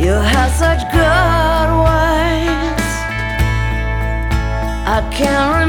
You have such good ways. I can't remember